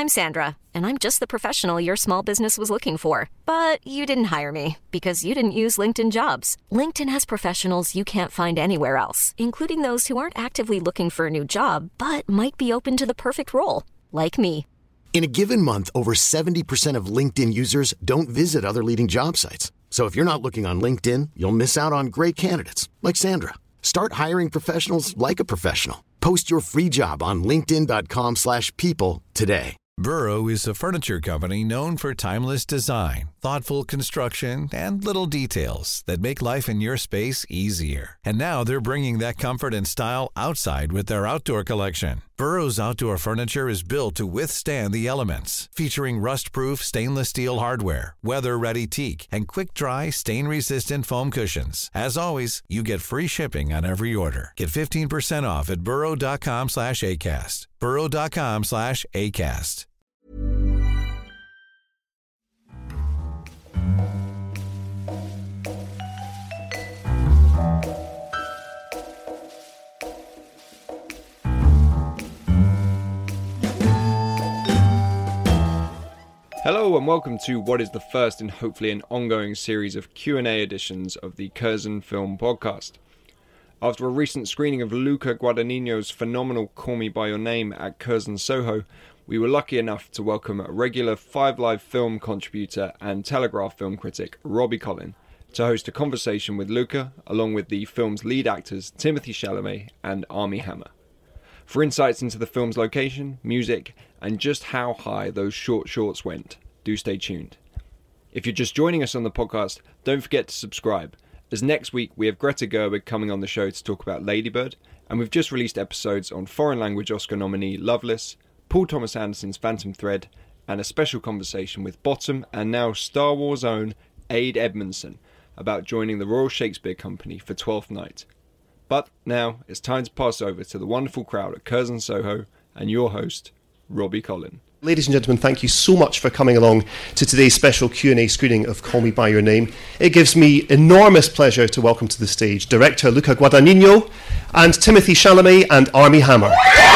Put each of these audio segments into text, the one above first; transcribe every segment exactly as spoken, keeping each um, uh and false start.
I'm Sandra, and I'm just the professional your small business was looking for. But you didn't hire me because you didn't use LinkedIn Jobs. LinkedIn has professionals you can't find anywhere else, including those who aren't actively looking for a new job, but might be open to the perfect role, like me. In a given month, over seventy percent of LinkedIn users don't visit other leading job sites. So if you're not looking on LinkedIn, you'll miss out on great candidates like Sandra. Start hiring professionals like a professional. Post your free job on linkedin.com slash people today. Burrow is a furniture company known for timeless design, thoughtful construction, and little details that make life in your space easier. And now they're bringing that comfort and style outside with their outdoor collection. Burrow's outdoor furniture is built to withstand the elements, featuring rust-proof stainless steel hardware, weather-ready teak, and quick-dry, stain-resistant foam cushions. As always, you get free shipping on every order. Get fifteen percent off at burrow.com slash ACAST. burrow.com slash ACAST. Hello and welcome to what is the first in hopefully an ongoing series of Q and A editions of the Curzon Film Podcast. After a recent screening of Luca Guadagnino's phenomenal Call Me By Your Name at Curzon Soho, we were lucky enough to welcome regular Five Live film contributor and Telegraph film critic Robbie Collin to host a conversation with Luca, along with the film's lead actors Timothée Chalamet and Armie Hammer. For insights into the film's location, music, and just how high those short shorts went, do stay tuned. If you're just joining us on the podcast, don't forget to subscribe, as next week we have Greta Gerwig coming on the show to talk about Lady Bird, and we've just released episodes on foreign language Oscar nominee Loveless, Paul Thomas Anderson's Phantom Thread, and a special conversation with Bottom and now Star Wars' own Ade Edmondson about joining the Royal Shakespeare Company for Twelfth Night. But now it's time to pass over to the wonderful crowd at Curzon Soho and your host, Robbie Collin. Ladies and gentlemen, thank you so much for coming along to today's special Q and A screening of Call Me By Your Name. It gives me enormous pleasure to welcome to the stage director Luca Guadagnino and Timothée Chalamet and Armie Hammer.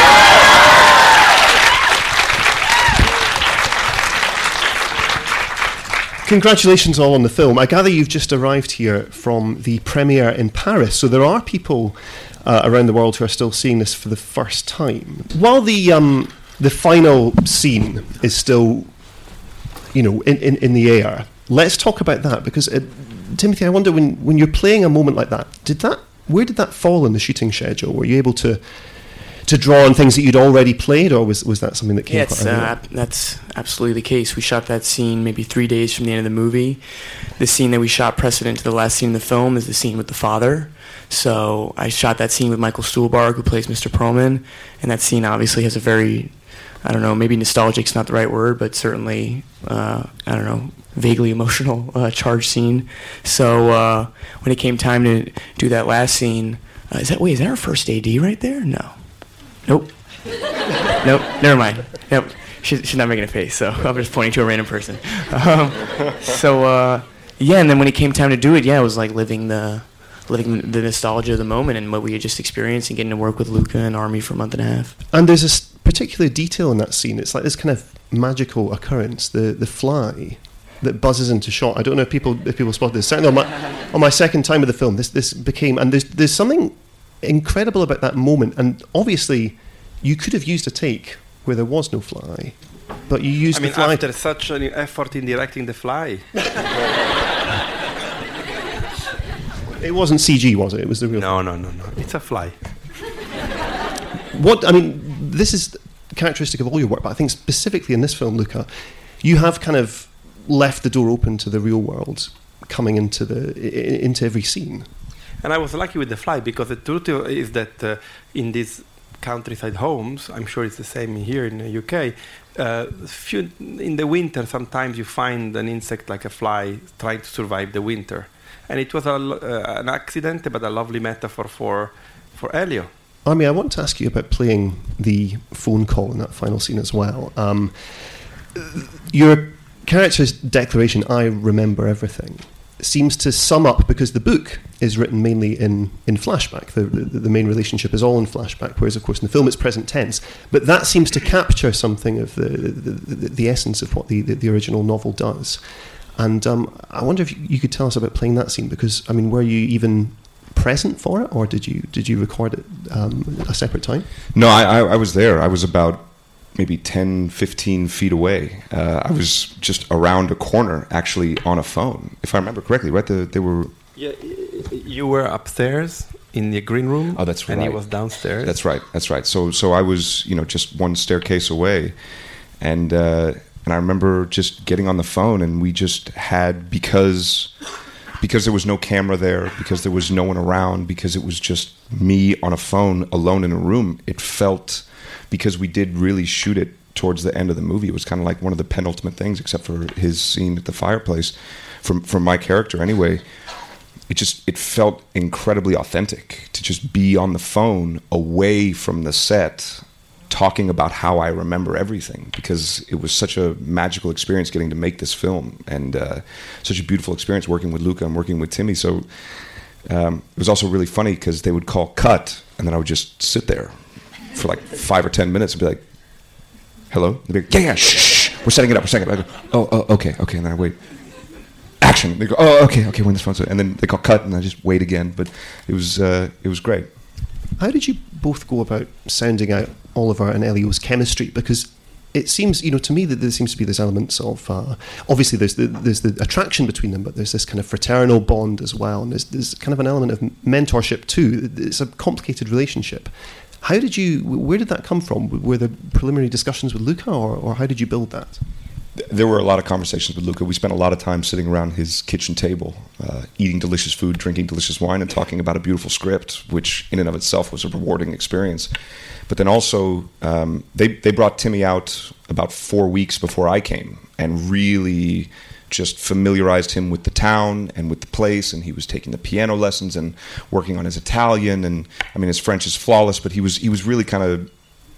Congratulations all on the film. I gather you've just arrived here from the premiere in Paris, so there are people uh, around the world who are still seeing this for the first time. While the um, the final scene is still, you know, in, in, in the air, let's talk about that, because uh, Timothée, I wonder, when, when you're playing a moment like that, did that where did that fall in the shooting schedule? Were you able to to draw on things that you'd already played, or was was that something that came? Yeah, it's, uh, that's absolutely the case. We shot that scene maybe three days from the end of the movie. The scene that we shot precedent to the last scene in the film is the scene with the father. So I shot that scene with Michael Stuhlbarg, who plays Mister Perlman, and that scene obviously has a very, I don't know, maybe nostalgic's not the right word, but certainly, uh, I don't know, vaguely emotional uh, charged scene. So uh, when it came time to do that last scene, uh, is that, wait, is that our first A D right there? No. Nope. Nope. Never mind. Nope. She, she's not making a face, so I'm just pointing to a random person. Um, so uh, yeah, and then when it came time to do it, yeah, it was like living the living the nostalgia of the moment and what we had just experienced, and getting to work with Luca and Armie for a month and a half. And there's this particular detail in that scene. It's like this kind of magical occurrence, the the fly that buzzes into shot. I don't know if people if people spot this. Certainly on my on my second time of the film, this this became, and there's there's something incredible about that moment. And obviously, you could have used a take where there was no fly, but you used I mean, the fly. After such an effort in directing The Fly. It wasn't C G, was it? It was the real. No, no, no, no. It's a fly. What I mean, this is characteristic of all your work, but I think specifically in this film, Luca, you have kind of left the door open to the real world coming into the into every scene. And I was lucky with The Fly, because the truth is that uh, in these countryside homes, I'm sure it's the same here in the U K, uh, few, in the winter sometimes you find an insect like a fly trying to survive the winter. And it was a, uh, an accident, but a lovely metaphor for, for Elio. Armie, I want to ask you about playing the phone call in that final scene as well. Um, your character's declaration, "I remember everything," seems to sum up, because the book is written mainly in, in flashback. The, the, the main relationship is all in flashback, whereas, of course, in the film it's present tense. But that seems to capture something of the, the, the, the essence of what the, the, the original novel does. And um, I wonder if you could tell us about playing that scene, because, I mean, were you even present for it, or did you did you record it um, a separate time? No, I, I, I was there. I was about maybe ten, fifteen feet away. Uh, I was just around a corner, actually, on a phone, if I remember correctly, right? The, they were... Yeah, you were upstairs in the green room. Oh, that's right. And he was downstairs. That's right, that's right. So so I was, you know, just one staircase away. And, uh, and I remember just getting on the phone, and we just had, because... because there was no camera there, because there was no one around, because it was just me on a phone alone in a room, it felt, because we did really shoot it towards the end of the movie, it was kind of like one of the penultimate things, except for his scene at the fireplace, from from my character anyway. It just, it felt incredibly authentic to just be on the phone away from the set, talking about how I remember everything, because it was such a magical experience getting to make this film, and uh, such a beautiful experience working with Luca and working with Timmy. So um, it was also really funny because they would call cut, and then I would just sit there for like five or ten minutes and be like, hello? They'd be like, yeah, yeah, shh, shh, we're setting it up, we're setting it up. I go, oh, oh, okay, okay, and then I wait. Action. They go, oh, okay, okay, when this one's, and then they call cut, and I just wait again. But it was uh, it was great. How did you both go about sounding out Oliver and Elio's chemistry? Because it seems, you know, to me that there seems to be this elements of, uh, obviously there's the there's the attraction between them, but there's this kind of fraternal bond as well, and there's, there's kind of an element of mentorship too. It's a complicated relationship. How did you, where did that come from? Were there preliminary discussions with Luca, or, or how did you build that? There were a lot of conversations with Luca. We spent a lot of time sitting around his kitchen table, uh, eating delicious food, drinking delicious wine, and talking about a beautiful script, which in and of itself was a rewarding experience. But then also, um, they, they brought Timmy out about four weeks before I came, and really just familiarized him with the town and with the place, and he was taking the piano lessons and working on his Italian, and I mean, his French is flawless, but he was he was really kind of,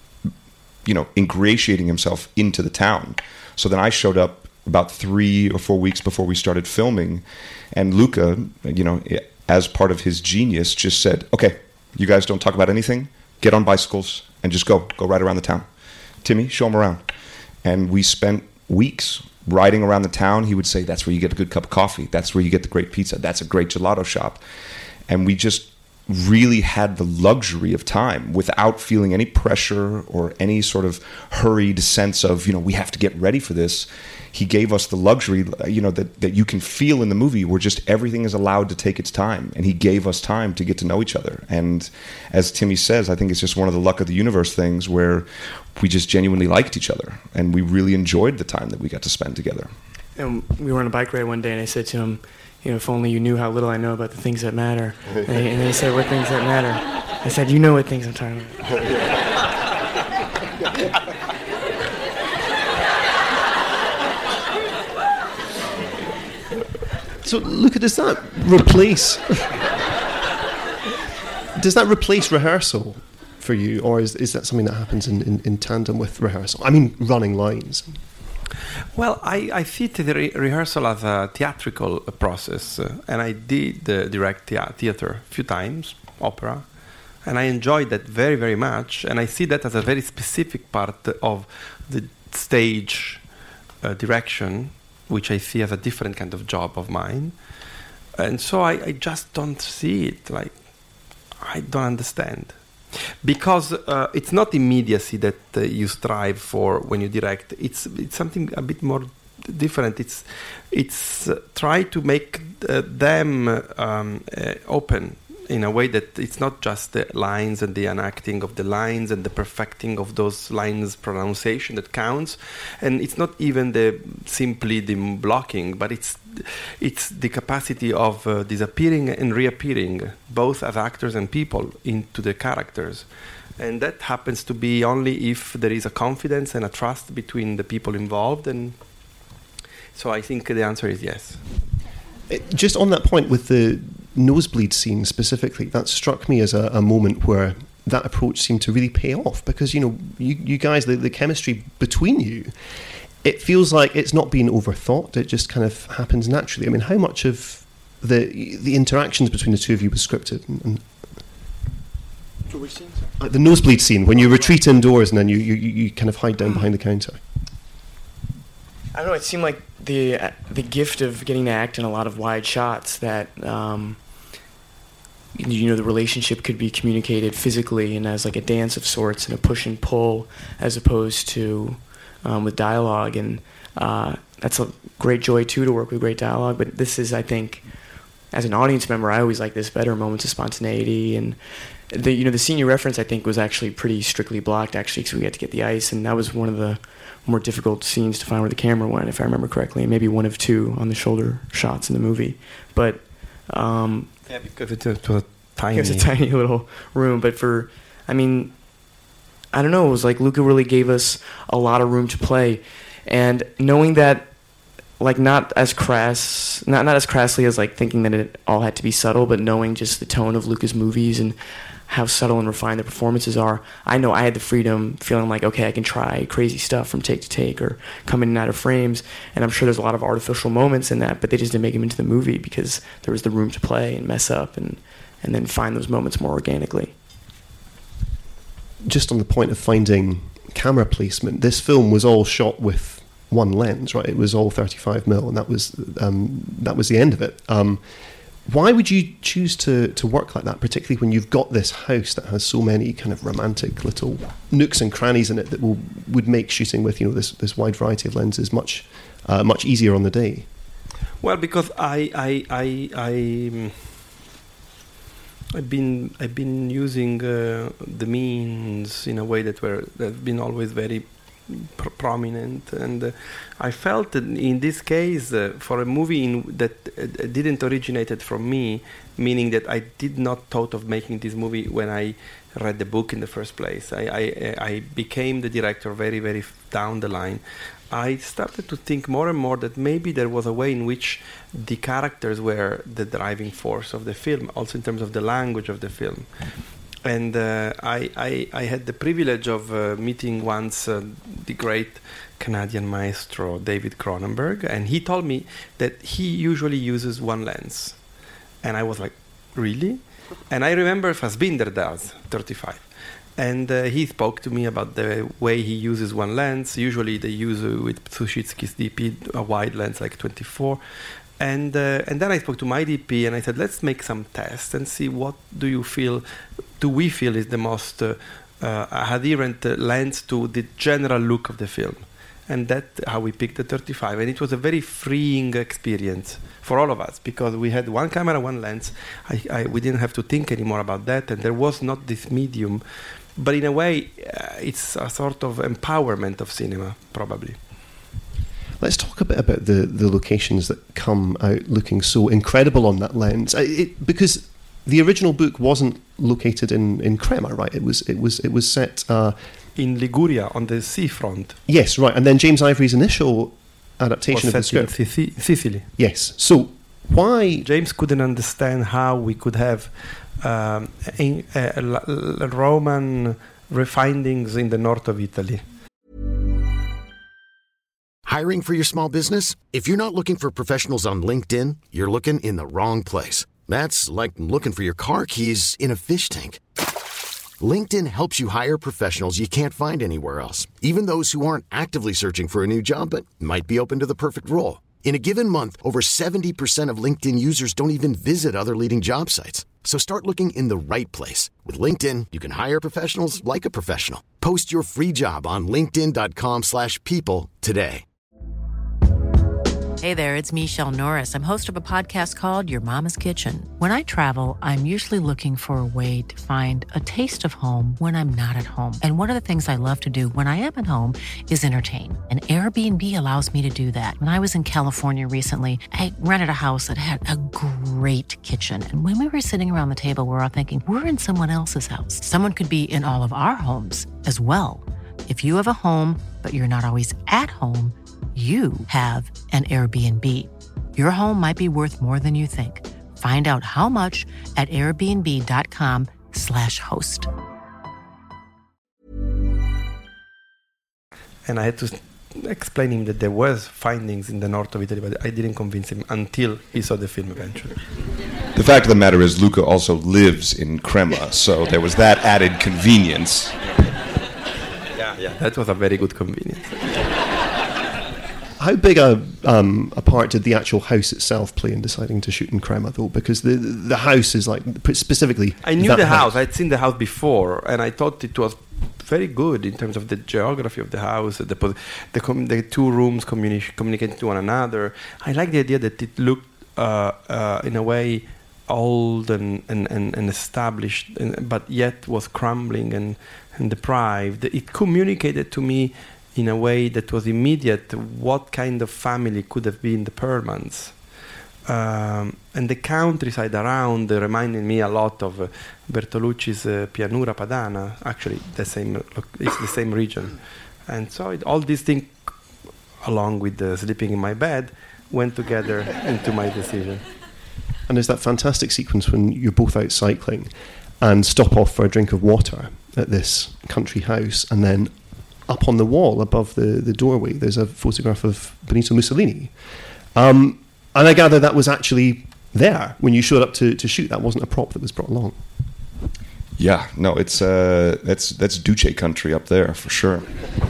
you know, ingratiating himself into the town. So then I showed up about three or four weeks before we started filming, and Luca, you know, as part of his genius, just said, okay, you guys don't talk about anything, get on bicycles and just go, go right around the town. Timmy, show him around. And we spent weeks riding around the town. He would say, that's where you get a good cup of coffee. That's where you get the great pizza. That's a great gelato shop. And we just really had the luxury of time without feeling any pressure or any sort of hurried sense of, you know, we have to get ready for this. He gave us the luxury, you know, that, that you can feel in the movie where just everything is allowed to take its time. And he gave us time to get to know each other. And as Timmy says, I think it's just one of the luck of the universe things where we just genuinely liked each other. And we really enjoyed the time that we got to spend together. And we were on a bike ride one day, and I said to him, you know, if only you knew how little I know about the things that matter. And he, and he said, what things that matter? I said, you know what things I'm talking about. So, Luca, does that replace does that replace rehearsal for you, or is is that something that happens in, in, in tandem with rehearsal? I mean, running lines. Well, I, I see the re- rehearsal as a theatrical uh, process, uh, and I did uh, direct thea- theater a few times, opera, and I enjoyed that very, very much, and I see that as a very specific part of the stage uh, direction, which I see as a different kind of job of mine, and so I, I just don't see it, like, I don't understand. Because uh, it's not immediacy that uh, you strive for when you direct. It's it's something a bit more different. It's it's uh, try to make uh, them um, uh, open in a way that it's not just the lines and the enacting of the lines and the perfecting of those lines pronunciation that counts, and it's not even the simply the blocking, but it's it's the capacity of uh, disappearing and reappearing, both as actors and people, into the characters. And that happens to be only if there is a confidence and a trust between the people involved. And so I think the answer is yes. Just on that point with the nosebleed scene specifically, that struck me as a, a moment where that approach seemed to really pay off, because, you know, you, you guys, the, the chemistry between you, it feels like it's not being overthought. It just kind of happens naturally. I mean, how much of the the interactions between the two of you was scripted. And, and like the nosebleed scene when you retreat indoors and then you, you, you kind of hide down behind the counter. I don't know. It seemed like the uh, the gift of getting to act in a lot of wide shots that um, you know the relationship could be communicated physically and as like a dance of sorts and a push and pull as opposed to um, with dialogue, and uh, that's a great joy too to work with great dialogue. But this is, I think, as an audience member, I always like this better, moments of spontaneity. And the you know the scene you reference, I think, was actually pretty strictly blocked actually, because we had to get the ice, and that was one of the more difficult scenes to find where the camera went, if I remember correctly, and maybe one of two on the shoulder shots in the movie. But um, yeah, because it's a, it was a tiny, it was a tiny little room. But for, I mean, I don't know. It was like Luca really gave us a lot of room to play, and knowing that, like not as crass, not not as crassly as like thinking that it all had to be subtle, but knowing just the tone of Luca's movies and how subtle and refined the performances are, I know I had the freedom feeling like, okay, I can try crazy stuff from take to take or come in and out of frames, and I'm sure there's a lot of artificial moments in that, but they just didn't make them into the movie because there was the room to play and mess up and, and then find those moments more organically. Just on the point of finding camera placement, this film was all shot with one lens, right? It was all thirty-five mil, and that was um, that was the end of it. Um, Why would you choose to, to work like that, particularly when you've got this house that has so many kind of romantic little nooks and crannies in it that will would make shooting with, you know, this this wide variety of lenses much uh, much easier on the day? Well, because I I I, I I've been I've been using uh, the means in a way that were that have been always very pr- prominent, and uh, I felt that in this case, uh, for a movie in, that uh, didn't originated from me, meaning that I did not thought of making this movie when I read the book in the first place. I I, I became the director very very down the line. I started to think more and more that maybe there was a way in which the characters were the driving force of the film, also in terms of the language of the film. And uh, I, I, I had the privilege of uh, meeting once uh, the great Canadian maestro David Cronenberg, and he told me that he usually uses one lens. And I was like, really? And I remember Fassbinder does, thirty-five. And uh, he spoke to me about the way he uses one lens. Usually they use uh, with Suschitzky's D P a wide lens like twenty-four. And uh, and then I spoke to my D P and I said, let's make some tests and see what do you feel, do we feel is the most uh, uh, adherent uh, lens to the general look of the film. And that's how we picked the thirty-five. And it was a very freeing experience for all of us because we had one camera, one lens. I, I, we didn't have to think anymore about that. And there was not this medium. But in a way, uh, it's a sort of empowerment of cinema, probably. Let's talk a bit about the, the locations that come out looking so incredible on that lens. It, because the original book wasn't located in, in Crema, right? It was it was it was set uh, in Liguria on the seafront. Yes, right. And then James Ivory's initial adaptation was of the set script, in Sicily. Sicily. Yes. So why James couldn't understand how we could have um, in, uh, Roman refindings in the north of Italy. Hiring for your small business? If you're not looking for professionals on LinkedIn, you're looking in the wrong place. That's like looking for your car keys in a fish tank. LinkedIn helps you hire professionals you can't find anywhere else, even those who aren't actively searching for a new job but might be open to the perfect role. In a given month, over seventy percent of LinkedIn users don't even visit other leading job sites. So start looking in the right place. With LinkedIn, you can hire professionals like a professional. Post your free job on linkedin.com slash people today. Hey there, it's Michelle Norris. I'm host of a podcast called Your Mama's Kitchen. When I travel, I'm usually looking for a way to find a taste of home when I'm not at home. And one of the things I love to do when I am at home is entertain. And Airbnb allows me to do that. When I was in California recently, I rented a house that had a great kitchen. And when we were sitting around the table, we were all thinking, we're in someone else's house. Someone could be in all of our homes as well. If you have a home, but you're not always at home, you have an Airbnb. Your home might be worth more than you think. Find out how much at airbnb.com slash host. And I had to explaining that there was findings in the north of Italy, but I didn't convince him until he saw the film eventually. The fact of the matter is, Luca also lives in Crema, so there was that added convenience. Yeah, yeah, that was a very good convenience. How big a um, a part did the actual house itself play in deciding to shoot in Crema, though? Because the the house is like specifically. I knew the house. house. I'd seen the house before, and I thought it was very good in terms of the geography of the house, the the, com- the two rooms communi- communicating to one another. I like the idea that it looked uh, uh, in a way old and and, and, and established, and, but yet was crumbling and, and deprived. It communicated to me in a way that was immediate what kind of family could have been the Perlmans. Um, and the countryside around uh, reminded me a lot of uh, Bertolucci's uh, Pianura Padana. Actually, the same, it's the same region. And so it, all these things, along with uh, sleeping in my bed, went together into my decision. And there's that fantastic sequence when you're both out cycling and stop off for a drink of water at this country house, and then up on the wall above the, the doorway, there's a photograph of Benito Mussolini. Um, and I gather that was actually there when you showed up to, to shoot. That wasn't a prop that was brought along. Yeah, no, it's uh, that's that's Duce country up there for sure.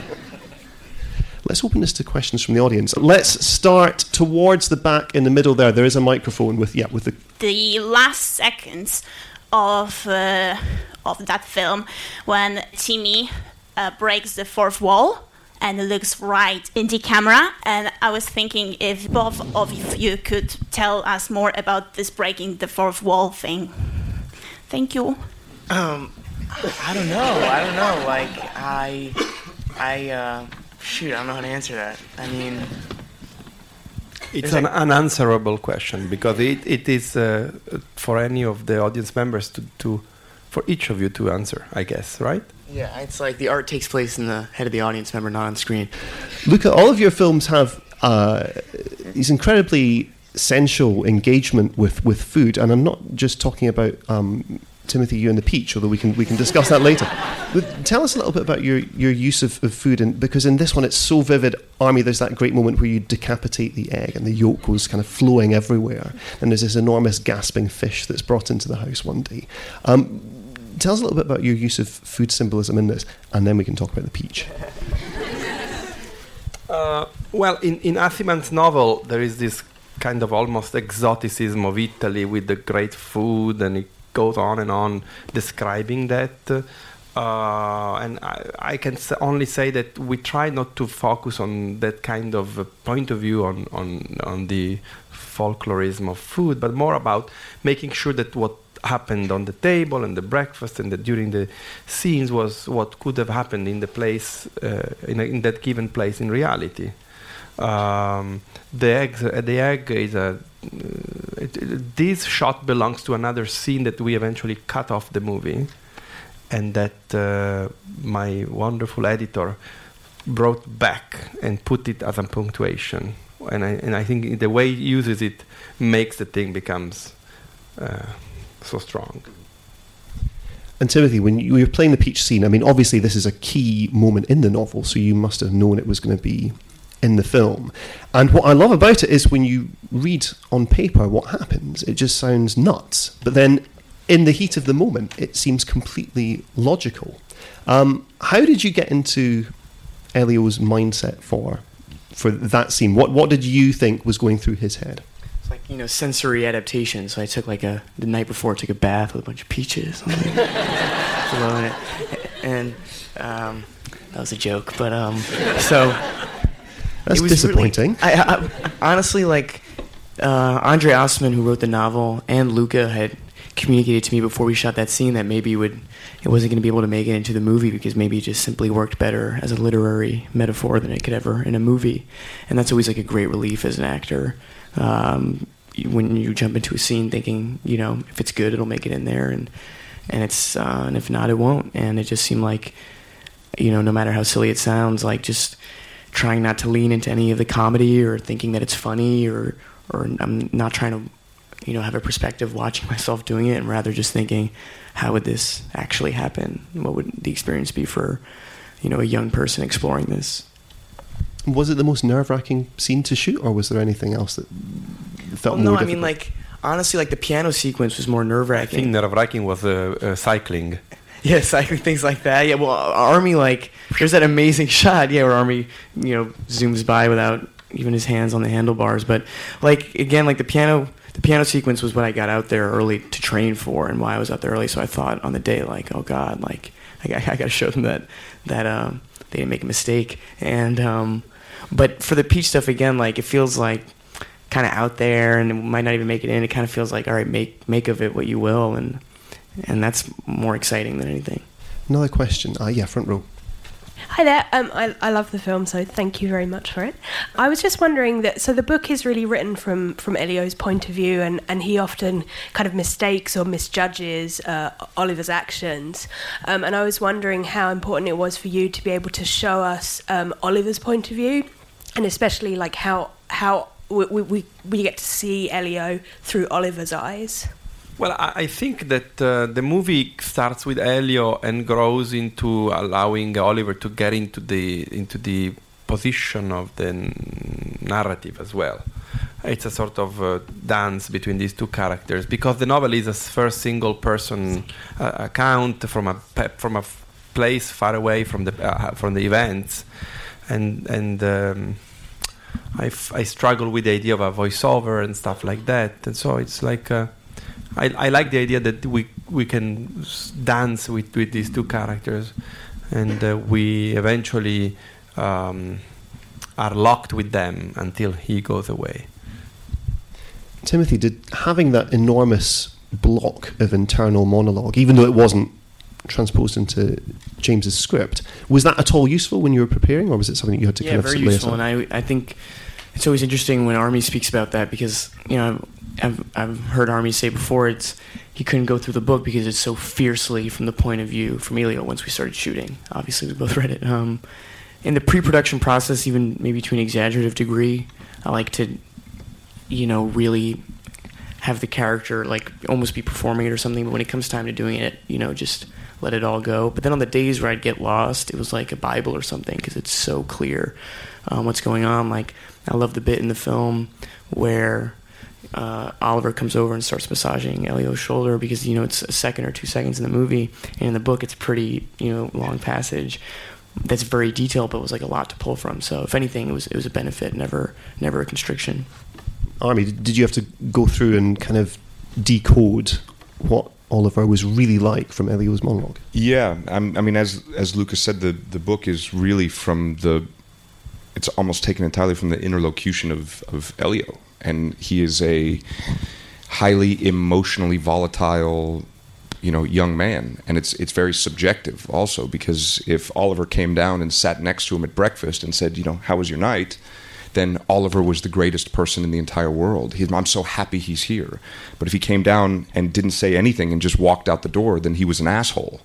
Let's open this to questions from the audience. Let's start towards the back in the middle there. There is a microphone with yeah with the the last seconds of uh, of that film when Timmy Uh, breaks the fourth wall and looks right in the camera. And I was thinking if both of you could tell us more about this breaking the fourth wall thing. Thank you. Um, I don't know. I don't know. Like, I, I, uh, shoot, I don't know how to answer that. I mean... It's an unanswerable question because it, it is uh, for any of the audience members to, to, for each of you to answer, I guess, right? Yeah, it's like the art takes place in the head of the audience member, not on screen. Luca, all of your films have uh, these incredibly sensual engagement with, with food, and I'm not just talking about um, Timothy, you and the peach, although we can we can discuss that later. But tell us a little bit about your, your use of, of food, and because in this one it's so vivid. Army, there's that great moment where you decapitate the egg and the yolk goes kind of flowing everywhere, and there's this enormous gasping fish that's brought into the house one day. Um, Tell us a little bit about your use of food symbolism in this, and then we can talk about the peach. Uh, well, in, in Aciman's novel, there is this kind of almost exoticism of Italy with the great food, and it goes on and on describing that. Uh, and I, I can s- only say that we try not to focus on that kind of uh, point of view on, on, on the folklorism of food, but more about making sure that what happened on the table and the breakfast and the, during the scenes was what could have happened in the place, uh, in, a, in that given place in reality. Um, the egg, uh, the egg is a. Uh, it, it, this shot belongs to another scene that we eventually cut off the movie, and that uh, my wonderful editor brought back and put it as a punctuation. And I and I think the way he uses it makes the thing becomes. Uh, so strong. And Timothy, when you were playing the peach scene, I mean, obviously this is a key moment in the novel, so you must have known it was going to be in the film. And what I love about it is when you read on paper what happens, it just sounds nuts. But then in the heat of the moment, it seems completely logical. Um, how did you get into Elio's mindset for for that scene? What what did you think was going through his head? Like, you know, sensory adaptation. So I took like a the night before, I took a bath with a bunch of peaches, it. and um, that was a joke. But um, so that's it was disappointing. Really, I, I, honestly, like uh, Andre Osman, who wrote the novel, and Luca had communicated to me before we shot that scene that maybe it would it wasn't going to be able to make it into the movie because maybe it just simply worked better as a literary metaphor than it could ever in a movie, and that's always like a great relief as an actor. Um, when you jump into a scene thinking, you know, if it's good, it'll make it in there, and and it's uh, and if not, it won't. And it just seemed like, you know, no matter how silly it sounds, like just trying not to lean into any of the comedy or thinking that it's funny, or or I'm not trying to, you know, have a perspective watching myself doing it, and rather just thinking, how would this actually happen? What would the experience be for, you know, a young person exploring this? Was it the most nerve-wracking scene to shoot, or was there anything else that felt well, more no, difficult? I mean, like, honestly, like, the piano sequence was more nerve-wracking. I think nerve-wracking was uh, uh, cycling. Yeah, cycling, things like that. Yeah, well, Army, like, there's that amazing shot, yeah, where Army, you know, zooms by without even his hands on the handlebars. But, like, again, like, the piano... The piano sequence was what I got out there early to train for, and why I was out there early. So I thought on the day, like, oh God, like I, I got to show them that that um, they didn't make a mistake. And um, but for the Peach stuff, again, like it feels like kind of out there, and it might not even make it in. It kind of feels like, all right, make make of it what you will, and and that's more exciting than anything. Another question. Uh, yeah, front row. Hi there. Um, I, I love the film, so thank you very much for it. I was just wondering that, so the book is really written from, from Elio's point of view, and, and he often kind of mistakes or misjudges uh, Oliver's actions. Um, and I was wondering how important it was for you to be able to show us um, Oliver's point of view, and especially like how how we, we, we get to see Elio through Oliver's eyes. Well, I, I think that uh, the movie starts with Elio and grows into allowing Oliver to get into the into the position of the n- narrative as well. It's a sort of uh, dance between these two characters, because the novel is a first single-person uh, account from a pe- from a f- place far away from the uh, from the events, and and. Um, I, f- I struggle with the idea of a voiceover and stuff like that, and so it's like. Uh, I, I like the idea that we we can dance with, with these two characters, and uh, we eventually um, are locked with them until he goes away. Timothy, did having that enormous block of internal monologue, even though it wasn't transposed into James's script, was that at all useful when you were preparing, or was it something you had to yeah, kind of very lay useful, aside? and I I think it's always interesting when Army speaks about that, because you know. I've, I've heard Army say before, it's he couldn't go through the book because it's so fiercely from the point of view from Elio once we started shooting. Obviously, we both read it. Um, in the pre-production process, even maybe to an exaggerative degree, I like to, you know, really have the character like almost be performing it or something. But when it comes time to doing it, you know, just let it all go. But then on the days where I'd get lost, it was like a Bible or something, because it's so clear um, what's going on. Like, I love the bit in the film where Uh, Oliver comes over and starts massaging Elio's shoulder, because you know it's a second or two seconds in the movie, and in the book it's a pretty you know long passage that's very detailed, but was like a lot to pull from. So if anything, it was it was a benefit, never never a constriction. Army, did you have to go through and kind of decode what Oliver was really like from Elio's monologue? Yeah, I'm, I mean, as as Lucas said, the the book is really from the. It's almost taken entirely from the interlocution of of Elio. And he is a highly emotionally volatile, you know, young man, and it's it's very subjective also, because if Oliver came down and sat next to him at breakfast and said, you know, how was your night, then Oliver was the greatest person in the entire world. He, I'm so happy he's here. But if he came down and didn't say anything and just walked out the door, then he was an asshole.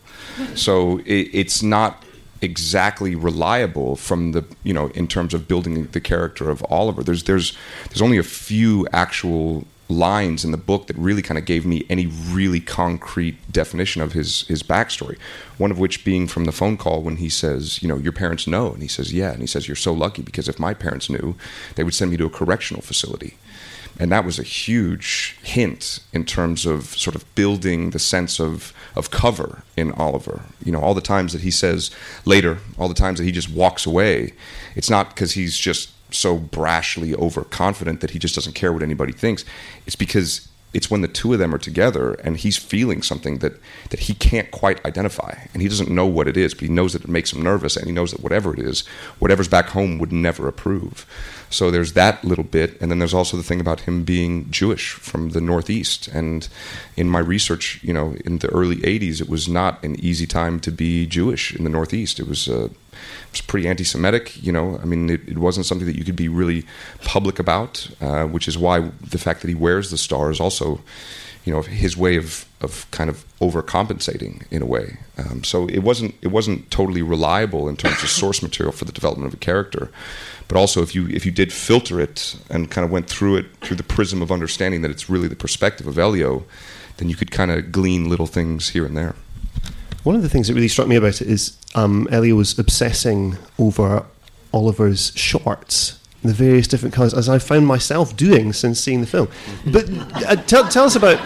So it, it's not exactly reliable from the, you know, in terms of building the character of Oliver. There's there's there's only a few actual lines in the book that really kind of gave me any really concrete definition of his his backstory. One of which being from the phone call when he says, you know, your parents know, and he says, yeah, and he says, you're so lucky, because if my parents knew, they would send me to a correctional facility. And that was a huge hint in terms of sort of building the sense of, of cover in Oliver. You know, all the times that he says later, all the times that he just walks away, it's not because he's just so brashly overconfident that he just doesn't care what anybody thinks. It's because it's when the two of them are together and he's feeling something that, that he can't quite identify. And he doesn't know what it is, but he knows that it makes him nervous, and he knows that whatever it is, whatever's back home would never approve. So there's that little bit, and then there's also the thing about him being Jewish from the Northeast. And in my research, you know, in the early eighties, it was not an easy time to be Jewish in the Northeast. It was, uh, it was pretty anti-Semitic, you know. I mean, it, it wasn't something that you could be really public about, uh, which is why the fact that he wears the star is also, you know, his way of, of kind of overcompensating in a way. Um, so it wasn't it wasn't totally reliable in terms of source material for the development of a character. But also, if you if you did filter it and kind of went through it through the prism of understanding that it's really the perspective of Elio, then you could kind of glean little things here and there. One of the things that really struck me about it is um, Elio was obsessing over Oliver's shorts, the various different colours, as I found myself doing since seeing the film. But uh, tell, tell us about...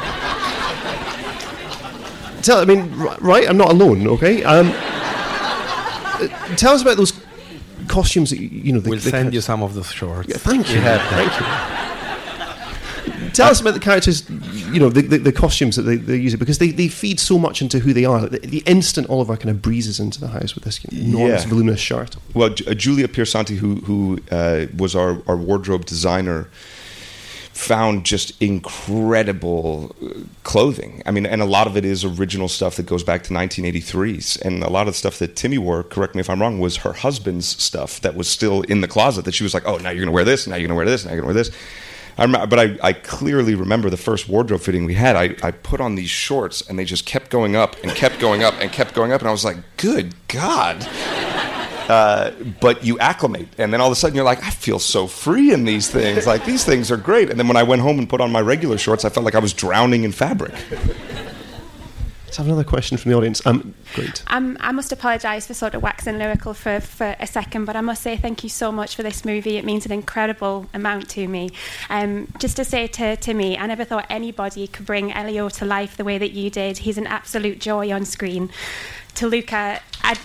Tell, I mean, right, I'm not alone, okay? Um, uh, tell us about those costumes that, you know... The, we'll the send ca- you some of those shorts. Yeah, thank you. We have thank you. Tell us about the characters, you know, the, the, the costumes that they, they use, because they, they feed so much into who they are. The, the instant Oliver kind of breezes into the house with this enormous Yeah. voluminous shirt. Well, J- uh, Julia Piersanti, who who uh, was our, our wardrobe designer, found just incredible uh, clothing. I mean, and a lot of it is original stuff that goes back to nineteen eighty-three. And a lot of the stuff that Timmy wore, correct me if I'm wrong, was her husband's stuff that was still in the closet that she was like, oh, now you're going to wear this, now you're going to wear this, now you're going to wear this. I remember, but I, I clearly remember the first wardrobe fitting we had. I, I put on these shorts, and they just kept going up and kept going up and kept going up. And I was like, good God. Uh, but you acclimate. And then all of a sudden you're like, I feel so free in these things. Like, these things are great. And then when I went home and put on my regular shorts, I felt like I was drowning in fabric. Let's have another question from the audience. Um, great. Um, I must apologise for sort of waxing lyrical for, for a second, but I must say thank you so much for this movie. It means an incredible amount to me. Um, just to say to, to me, I never thought anybody could bring Elio to life the way that you did. He's an absolute joy on screen. To Luca, I...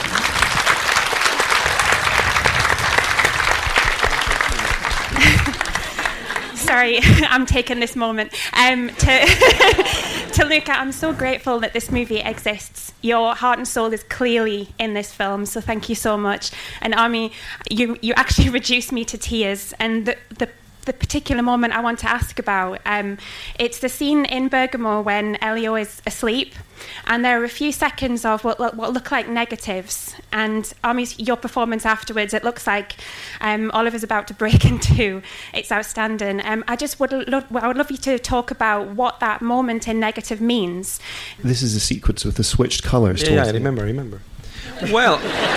Sorry, I'm taking this moment. Um, to, to Luca, I'm so grateful that this movie exists. Your heart and soul is clearly in this film, so thank you so much. And Ami, you you actually reduced me to tears. And the, the the particular moment I want to ask about, um, it's the scene in Bergamo when Elio is asleep, and there are a few seconds of what, what look like negatives. And Army's, your performance afterwards, it looks like um, Oliver's about to break in two. It's outstanding. Um, I just would, lo- I would love you to talk about what that moment in negative means. This is a sequence with the switched colours. Yeah, yeah, I remember, remember. Well...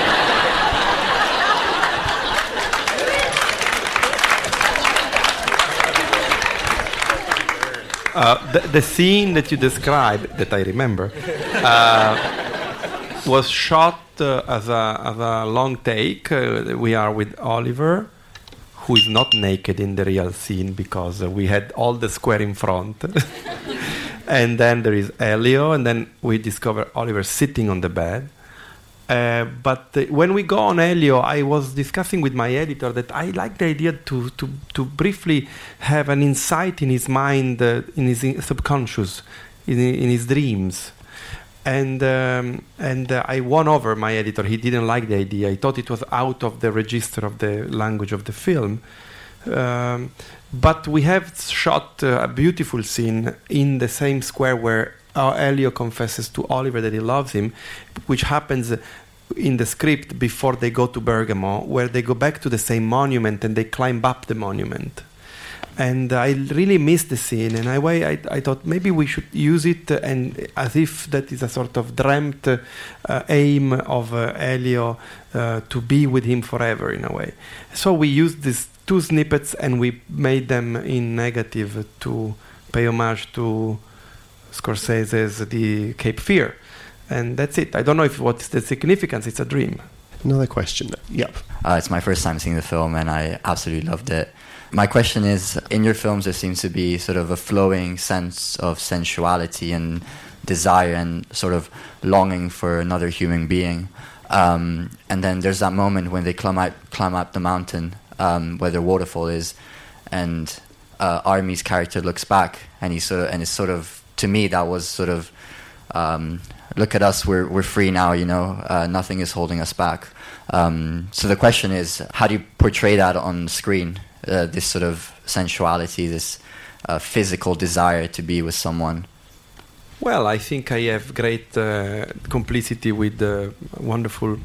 Uh, the, the scene that you described, that I remember, uh, was shot uh, as, a, as a long take. Uh, we are with Oliver, who is not naked in the real scene because uh, we had all the square in front. And then there is Elio, and then we discover Oliver sitting on the bed. Uh, but uh, when we go on Elio, I was discussing with my editor that I like the idea to to, to briefly have an insight in his mind, uh, in his in subconscious, in, in his dreams. And um, and uh, I won over my editor. He didn't like the idea. He thought it was out of the register of the language of the film. Um, but we have shot uh, a beautiful scene in the same square where Uh, Elio confesses to Oliver that he loves him, which happens in the script before they go to Bergamo, where they go back to the same monument and they climb up the monument. And I really missed the scene, and I, I, I thought maybe we should use it uh, and as if that is a sort of dreamt uh, aim of uh, Elio uh, to be with him forever in a way. So we used these two snippets and we made them in negative to pay homage to Scorsese's The Cape Fear, and that's it. I don't know if what's the significance. It's a dream. Another question. Yep. Uh, it's my first time seeing the film, and I absolutely loved it. My question is, in your films, there seems to be sort of a flowing sense of sensuality and desire, and sort of longing for another human being. Um, and then there's that moment when they climb up, climb up the mountain, um, where the waterfall is, and uh, Army's character looks back, and he sort of, and it's sort of. To me, that was sort of, um, look at us, we're we're free now, you know, uh, nothing is holding us back. Um, so the question is, how do you portray that on screen, uh, this sort of sensuality, this uh, physical desire to be with someone? Well, I think I have great uh, complicity with uh, wonderful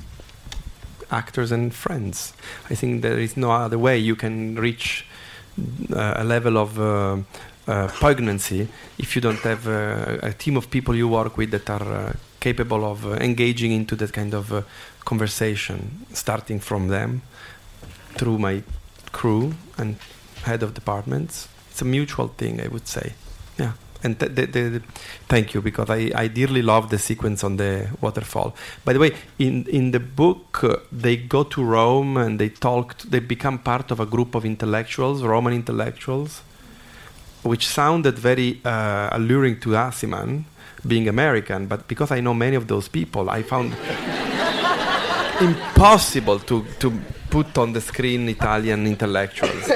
actors and friends. I think there is no other way you can reach uh, a level of... Uh, Uh, poignancy if you don't have uh, a team of people you work with that are uh, capable of uh, engaging into that kind of uh, conversation, starting from them through my crew and head of departments. It's a mutual thing, I would say. Yeah. And th- the, the, the, thank you, because I, I dearly love the sequence on the waterfall. By the way, in in the book, uh, they go to Rome and they talk. T- they become part of a group of intellectuals, Roman intellectuals, which sounded very uh, alluring to Assiman, being American. But because I know many of those people, I found impossible to to put on the screen Italian intellectuals.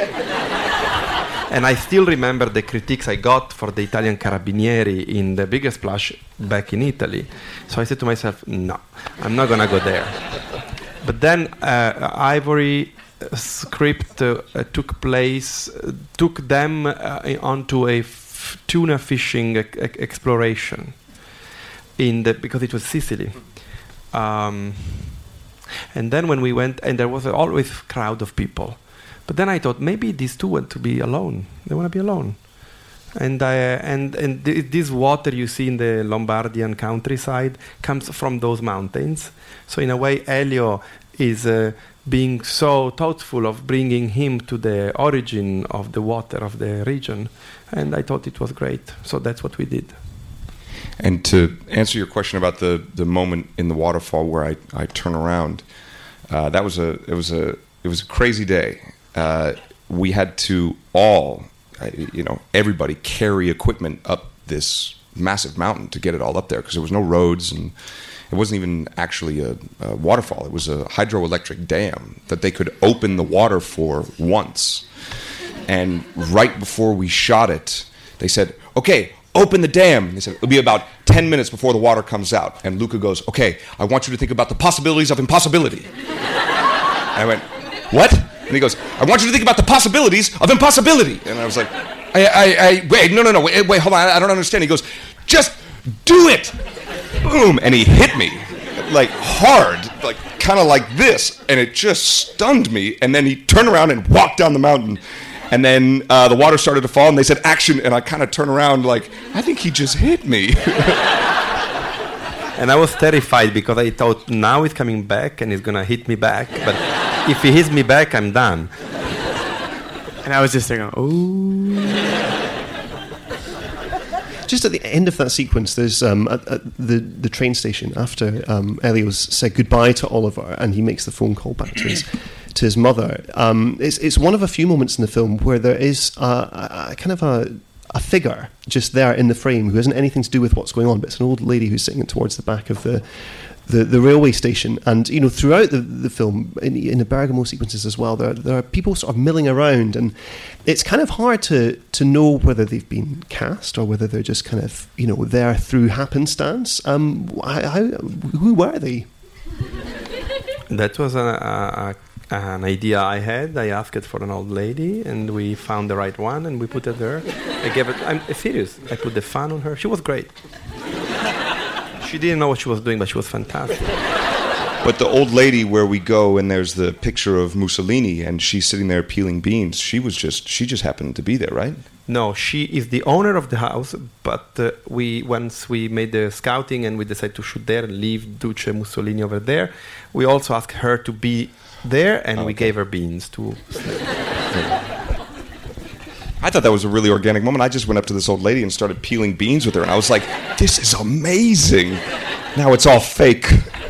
And I still remember the critiques I got for the Italian Carabinieri in the biggest splash back in Italy. So I said to myself, no, I'm not going to go there. But then uh, Ivory uh, script uh, uh, took place, uh, took them uh, onto a f- tuna fishing e- e- exploration in the, because it was Sicily. Um, and then when we went, and there was always a crowd of people. But then I thought maybe these two want to be alone. They want to be alone, and I, and and th- this water you see in the Lombardian countryside comes from those mountains. So in a way, Elio is uh, being so thoughtful of bringing him to the origin of the water of the region, and I thought it was great. So that's what we did. And to answer your question about the the moment in the waterfall where I, I turn around, uh, that was a it was a it was a crazy day. Uh, we had to all, uh, you know, everybody carry equipment up this massive mountain to get it all up there because there was no roads and it wasn't even actually a, a waterfall. It was a hydroelectric dam that they could open the water for once. And right before we shot it, they said, okay, open the dam. And they said, it'll be about ten minutes before the water comes out. And Luca goes, okay, I want you to think about the possibilities of impossibility. And I went, what? And he goes, I want you to think about the possibilities of impossibility. And I was like, I, I, I wait, no, no, no, wait, wait, hold on, I don't understand. He goes, just do it. Boom. And he hit me, like, hard, like, kind of like this. And it just stunned me. And then he turned around and walked down the mountain. And then uh, the water started to fall, and they said, action. And I kind of turned around like, I think he just hit me. And I was terrified because I thought, now he's coming back and he's going to hit me back. But if he hits me back, I'm done. And I was just thinking, ooh. Just at the end of that sequence, there's um, at, at the the train station after um, Elio's said goodbye to Oliver, and he makes the phone call back to his to his mother. Um, it's it's one of a few moments in the film where there is a, a, a kind of a a figure just there in the frame who hasn't anything to do with what's going on, but it's an old lady who's sitting towards the back of the. The, the railway station, and you know throughout the, the film in, in the Bergamo sequences as well, there there are people sort of milling around, and it's kind of hard to to know whether they've been cast or whether they're just kind of you know there through happenstance. Um, how, who were they? That was a, a, a, an idea I had. I asked it for an old lady, and we found the right one, and we put it there. I gave it. I'm serious. I put the fan on her. She was great. She didn't know what she was doing, but she was fantastic. But the old lady where we go and there's the picture of Mussolini and she's sitting there peeling beans, she was just, she just happened to be there, right? No, she is the owner of the house, but uh, we once we made the scouting and we decided to shoot there and leave Duce Mussolini over there, we also asked her to be there and okay. we gave her beans to I thought that was a really organic moment. I just went up to this old lady and started peeling beans with her, and I was like, this is amazing. Now it's all fake.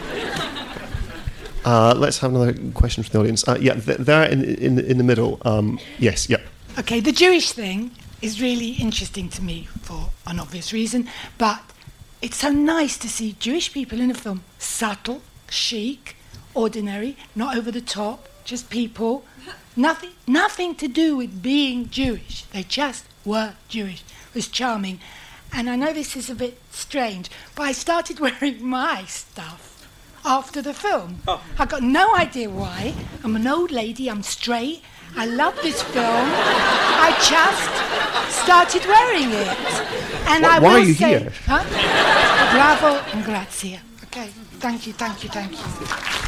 Uh, let's have another question from the audience. Uh, yeah, th- there in, in, the, in the middle. Um, yes, yeah. Okay, the Jewish thing is really interesting to me for an obvious reason, but it's so nice to see Jewish people in a film. Subtle, chic, ordinary, not over the top, just people. Nothing, nothing to do with being Jewish. They just were Jewish. It was charming. And I know this is a bit strange, but I started wearing my stuff after the film. Oh. I got no idea why. I'm an old lady, I'm straight, I love this film. I just started wearing it. And why, I why will are you say, here? Huh? Bravo and grazie. Okay, thank you, thank you, thank you.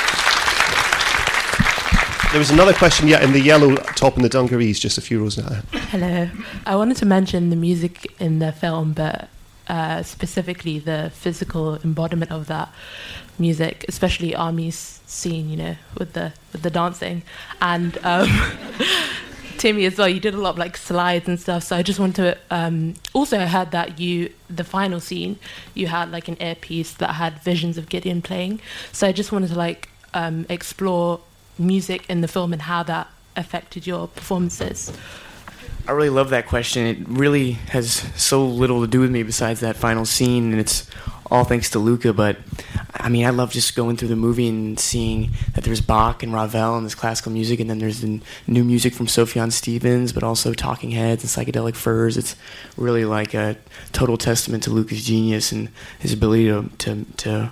There was another question, yeah, in the yellow top and the dungarees, just a few rows now. Hello. I wanted to mention the music in the film, but uh, specifically the physical embodiment of that music, especially Army's scene, you know, with the with the dancing. And um, Timmy as well. You did a lot of like slides and stuff. So I just wanted to. Um, also, I heard that you, the final scene, you had like an earpiece that had visions of Gideon playing. So I just wanted to like um, explore music in the film and how that affected your performances. I really love that question. It really has so little to do with me besides that final scene, and it's all thanks to Luca. But I mean, I love just going through the movie and seeing that there's Bach and Ravel and this classical music, and then there's the new music from Sufjan Stevens, but also Talking Heads and Psychedelic Furs. It's really like a total testament to Luca's genius and his ability to to, to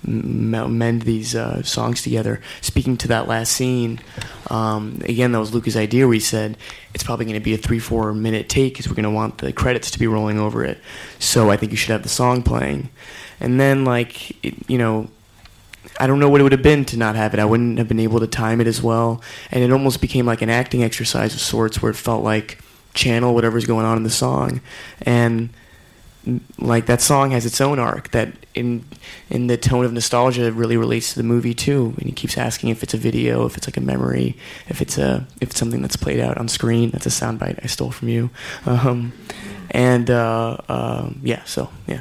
mend these uh, songs together. Speaking to that last scene, um, again, that was Luca's idea where he said it's probably going to be a three, four minute take because we're going to want the credits to be rolling over it. So I think you should have the song playing. And then, like, it, you know, I don't know what it would have been to not have it. I wouldn't have been able to time it as well. And it almost became like an acting exercise of sorts where it felt like channel whatever's going on in the song. And like that song has its own arc that in in the tone of nostalgia really relates to the movie too, and he keeps asking if it's a video, if it's like a memory, if it's a if it's something that's played out on screen. That's a soundbite I stole from you, um, and uh, uh, yeah, so yeah.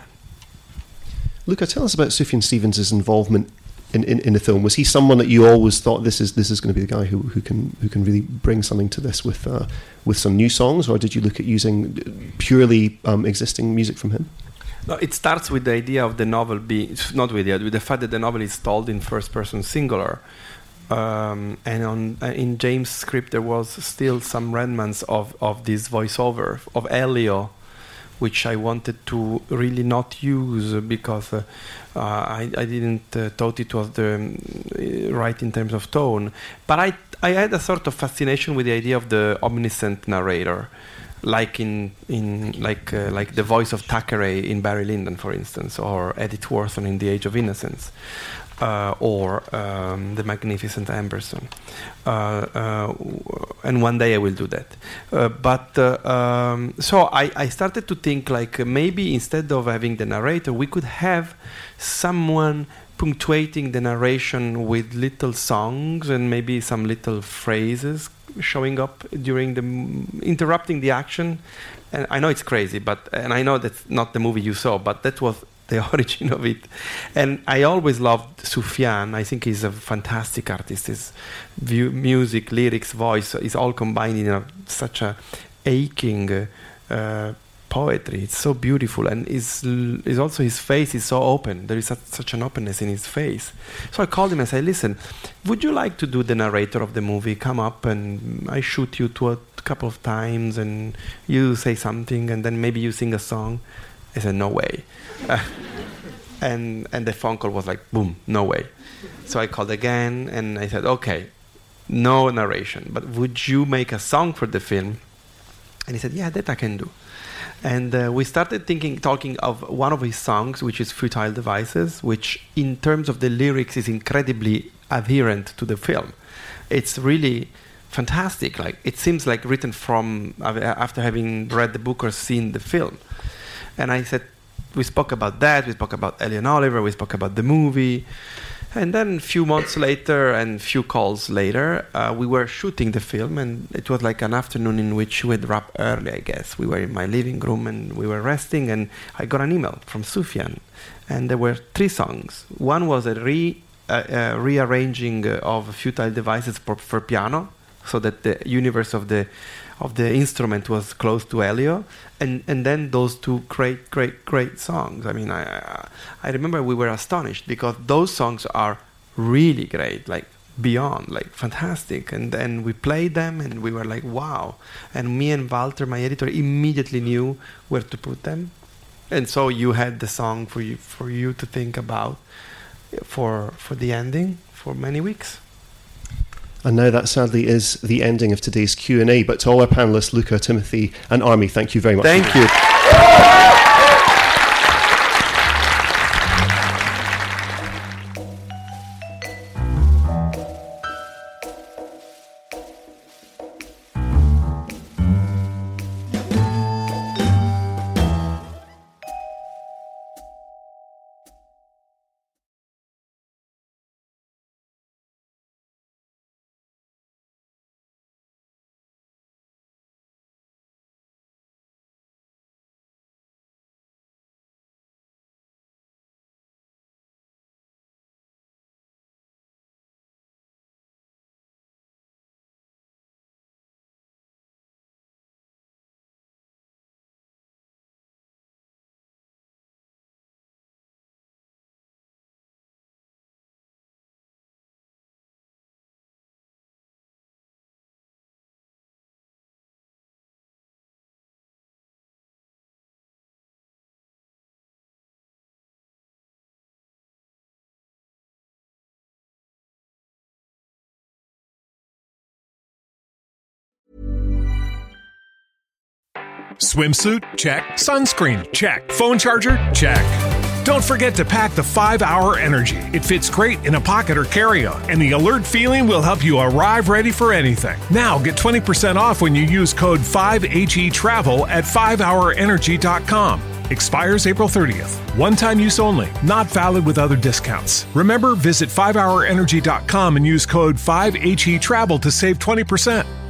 Luca, tell us about Sufjan Stevens' involvement in, in, in the film. Was he someone that you always thought this is this is going to be the guy who, who can who can really bring something to this with uh, with some new songs, or did you look at using purely um, existing music from him? No, it starts with the idea of the novel being not with the with the fact that the novel is told in first person singular, um, and on uh, in James' script there was still some remnants of of this voiceover of Elio, which I wanted to really not use because uh, uh, I, I didn't uh, thought it was the um, right in terms of tone. But I I had a sort of fascination with the idea of the omniscient narrator, like in in like uh, like the voice of Thackeray in Barry Lyndon, for instance, or Edith Wharton in The Age of Innocence. Uh, or um, the magnificent Amberson, uh, uh, and one day I will do that. Uh, but uh, um, so I, I started to think like uh, maybe instead of having the narrator, we could have someone punctuating the narration with little songs and maybe some little phrases showing up during the m- interrupting the action. And I know it's crazy, but and I know that's not the movie you saw, but that was the origin of it. And I always loved Sufjan. I think he's a fantastic artist. His view, music, lyrics, voice is all combined in a, such a aching uh, uh, poetry. It's so beautiful, and is is also his face is so open. There is such, such an openness in his face. So I called him and said, "Listen, would you like to do the narrator of the movie? Come up and I shoot you to a couple of times, and you say something, and then maybe you sing a song." I said, "No way." Uh, and and the phone call was like, boom, no way. So I called again, and I said, okay, no narration, but would you make a song for the film? And he said, yeah, that I can do. And uh, we started thinking, talking of one of his songs, which is Futile Devices, which in terms of the lyrics is incredibly adherent to the film. It's really fantastic. Like it seems like written from uh, after having read the book or seen the film. And I said, we spoke about that, we spoke about Elian Oliver, we spoke about the movie. And then a few months later and few calls later, uh, we were shooting the film, and it was like an afternoon in which we had wrapped early, I guess. We were in my living room and we were resting, and I got an email from Sufjan. And there were three songs. One was a re, uh, uh, rearranging uh, of Futile Devices for, for piano, so that the universe of the of the instrument was close to Elio, and and then those two great, great, great songs. I mean, I I remember we were astonished because those songs are really great, like beyond, like fantastic. And then we played them, and we were like, wow. And me and Walter, my editor, immediately knew where to put them. And so you had the song for you for you to think about for for the ending for many weeks. And now that sadly is the ending of today's Q and A. But to all our panellists, Luca, Timothy and Army, thank you very much. Thank you. Swimsuit? Check. Sunscreen? Check. Phone charger? Check. Don't forget to pack the five hour Energy. It fits great in a pocket or carry-on, and the alert feeling will help you arrive ready for anything. Now get twenty percent off when you use code five H E travel at five hour energy dot com. Expires April thirtieth. One-time use only. Not valid with other discounts. Remember, visit five hour energy dot com and use code five H E travel to save twenty percent.